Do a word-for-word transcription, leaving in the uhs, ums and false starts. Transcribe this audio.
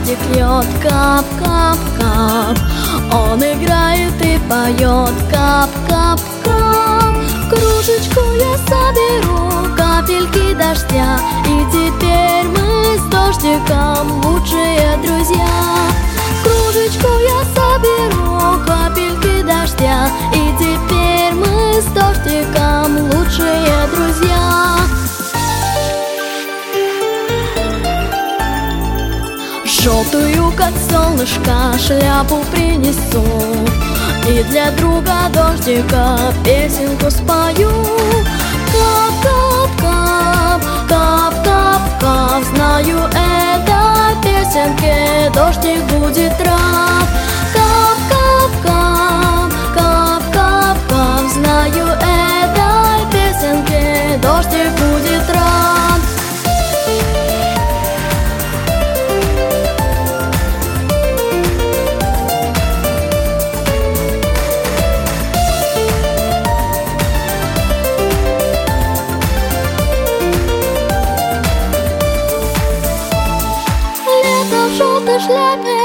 дождик льет, кап-кап-кап. Он играет и поет, кап-кап-кап. Кружечку я соберу, капельки дождя, и теперь мы с дождиком лучшие друзья. Кружечку я соберу, капельки дождя, и теперь мы с дождиком лучшие друзья. Желтую, как солнышко, шляпу принесу, и для друга дождика песенку спою. Кап-кап-кап, кап-кап-кап, знаю, этой песенке дождик будет рад. Кап-кап-кап, кап-кап-кап, знаю, этой песенке дождик будет рад. В желтой шляпе